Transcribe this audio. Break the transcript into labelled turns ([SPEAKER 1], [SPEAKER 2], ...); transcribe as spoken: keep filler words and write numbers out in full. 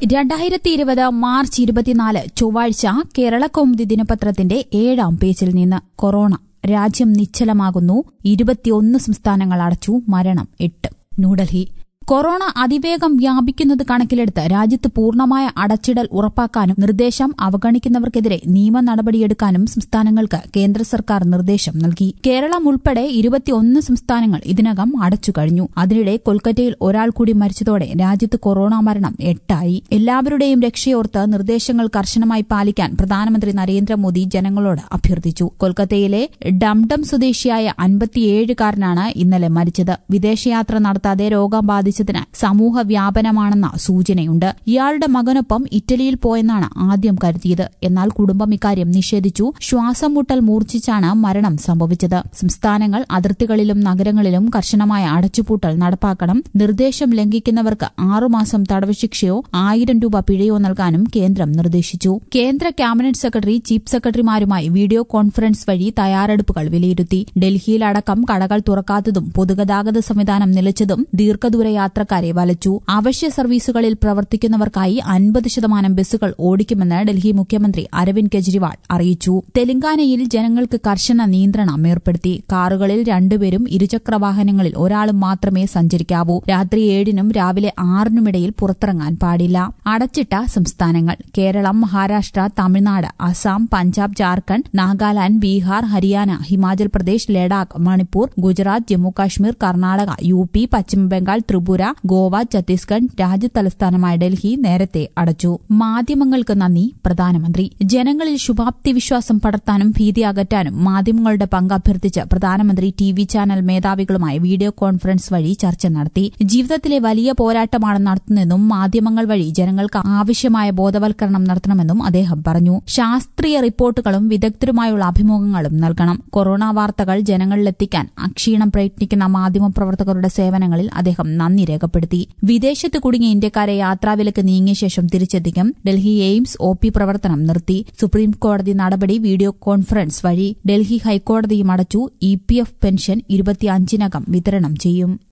[SPEAKER 1] രണ്ടായിരത്തി ഇരുപത് മാർച്ച് ഇരുപത്തിനാല് ചൊവ്വാഴ്ച കേരളകൗമുദി ദിനപത്രത്തിന്റെ ഏഴാം പേജിൽ നിന്ന് കൊറോണ രാജ്യം നിശ്ചലമാകുന്നു. ഇരുപത്തിയൊന്ന് സംസ്ഥാനങ്ങൾ അടച്ചു. മരണം എട്ട്. ന്യൂഡൽഹി. കൊറോണ അതിവേഗം വ്യാപിക്കുന്നത് കണക്കിലെടുത്ത് രാജ്യത്ത് പൂർണ്ണമായ അടച്ചിടൽ ഉറപ്പാക്കാനും നിർദ്ദേശം അവഗണിക്കുന്നവർക്കെതിരെ നിയമ നടപടിയെടുക്കാനും സംസ്ഥാനങ്ങൾക്ക് കേന്ദ്ര സർക്കാർ നിർദ്ദേശം നൽകി. കേരളം ഉൾപ്പെടെ ഇരുപത്തിയൊന്ന് സംസ്ഥാനങ്ങൾ ഇതിനകം അടച്ചുകഴിഞ്ഞു. അതിനിടെ കൊൽക്കത്തയിൽ ഒരാൾ കൂടി മരിച്ചതോടെ രാജ്യത്ത് കൊറോണ മരണം എട്ടായി. എല്ലാവരുടെയും രക്ഷയോർത്ത് നിർദ്ദേശങ്ങൾ കർശനമായി പാലിക്കാൻ പ്രധാനമന്ത്രി നരേന്ദ്രമോദി ജനങ്ങളോട് അഭ്യർത്ഥിച്ചു. കൊൽക്കത്തയിലെ ഡംഡം സ്വദേശിയായ അൻപത്തിയേഴുകാരനാണ് ഇന്നലെ മരിച്ചത്. വിദേശയാത്ര നടത്താതെ രോഗം ബാധിച്ചതിന് സമൂഹ വ്യാപനമാണെന്ന സൂചനയുണ്ട്. ഇയാളുടെ മകനൊപ്പം ഇറ്റലിയിൽ പോയെന്നാണ് ആദ്യം കരുതിയത്. എന്നാൽ കുടുംബം ഇക്കാര്യം നിഷേധിച്ചു. ശ്വാസം മുട്ടൽ മൂർച്ഛിച്ചാണ് മരണം സംഭവിച്ചത്. സംസ്ഥാനങ്ങൾ അതിർത്തികളിലും നഗരങ്ങളിലും കർശനമായ അടച്ചുപൂട്ടൽ നടപ്പാക്കണം. നിർദ്ദേശം ലംഘിക്കുന്നവർക്ക് ആറുമാസം തടവ് ശിക്ഷയോ ആയിരം രൂപ പിഴയോ നൽകാനും കേന്ദ്രം നിർദ്ദേശിച്ചു. കേന്ദ്ര ക്യാബിനറ്റ് സെക്രട്ടറി ചീഫ് സെക്രട്ടറിമാരുമായി വീഡിയോ കോൺഫറൻസ് വഴി തയ്യാറെടുപ്പുകൾ വിലയിരുത്തി. ഡൽഹിയിലടക്കം കടകൾ തുറക്കാത്തതും പൊതുഗതാഗത സംവിധാനം നിലച്ചതും ദീർഘദൂര യാത്രക്കാരെ വലച്ചു. അവശ്യ സർവീസുകളിൽ പ്രവർത്തിക്കുന്നവർക്കായി അൻപത് ശതമാനം ബസ്സുകൾ ഓടിക്കുമെന്ന് ഡൽഹി മുഖ്യമന്ത്രി അരവിന്ദ് കെജ്രിവാൾ അറിയിച്ചു. തെലങ്കാനയിൽ ജനങ്ങൾക്ക് കർശന നിയന്ത്രണം ഏർപ്പെടുത്തി. കാറുകളിൽ രണ്ടുപേരും ഇരുചക്ര വാഹനങ്ങളിൽ ഒരാളും മാത്രമേ സഞ്ചരിക്കാവൂ. രാത്രി ഏഴിനും രാവിലെ ആറിനുമിടയിൽ പുറത്തിറങ്ങാൻ പാടില്ല. അടച്ചിട്ട സംസ്ഥാനങ്ങൾ: കേരളം, മഹാരാഷ്ട്ര, തമിഴ്നാട്, അസം, പഞ്ചാബ്, ജാർഖണ്ഡ്, നാഗാലാന്റ്, ബീഹാർ, ഹരിയാന, ഹിമാചൽ പ്രദേശ്, ലഡാക്ക്, മണിപ്പൂർ, ഗുജറാത്ത്, ജമ്മുകാശ്മീർ, കർണാടക, യു പി, പശ്ചിമബംഗാൾ, ത്രിപുര, ഗോവ, ഛത്തീസ്ഗഡ്, രാജ്യതലസ്ഥാനമായ ഡൽഹി നേരത്തെ അടച്ചു. മാധ്യമങ്ങൾക്ക് നന്ദി പ്രധാനമന്ത്രി. ജനങ്ങളിൽ ശുഭാപ്തി വിശ്വാസം പടർത്താനും ഭീതി അകറ്റാനും മാധ്യമങ്ങളുടെ പങ്ക് അഭ്യർത്ഥിച്ച് പ്രധാനമന്ത്രി ടി വി ചാനൽ മേധാവികളുമായി വീഡിയോ കോൺഫറൻസ് വഴി ചർച്ച നടത്തി. ജീവിതത്തിലെ വലിയ പോരാട്ടമാണ് നടത്തുന്നതെന്നും മാധ്യമങ്ങൾ വഴി ജനങ്ങൾക്ക് ആവശ്യമായ ബോധവൽക്കരണം നടത്തണമെന്നും അദ്ദേഹം പറഞ്ഞു. ശാസ്ത്രീയ റിപ്പോർട്ടുകളും വിദഗ്ധരുമായുള്ള അഭിമുഖങ്ങളും നൽകണം. കൊറോണ വാർത്തകൾ ജനങ്ങളിലെത്തിക്കാൻ അക്ഷീണം പ്രയത്നിക്കുന്ന മാധ്യമപ്രവർത്തകരുടെ സേവനങ്ങളിൽ അദ്ദേഹം നന്ദി രേഖപ്പെടുത്തി. വിദേശത്ത് കുടുങ്ങിയ ഇന്ത്യക്കാരെ യാത്രാവിലക്ക് നീങ്ങിയ ശേഷം തിരിച്ചെത്തിക്കും. ഡൽഹി എയിംസ് ഒ പി പ്രവർത്തനം നിർത്തി. സുപ്രീംകോടതി നടപടി വീഡിയോ കോൺഫറൻസ് വഴി. ഡൽഹി ഹൈക്കോടതിയും അടച്ചു. ഇ പി എഫ് പെൻഷൻ ഇരുപത്തിയഞ്ചിനകം വിതരണം ചെയ്യും.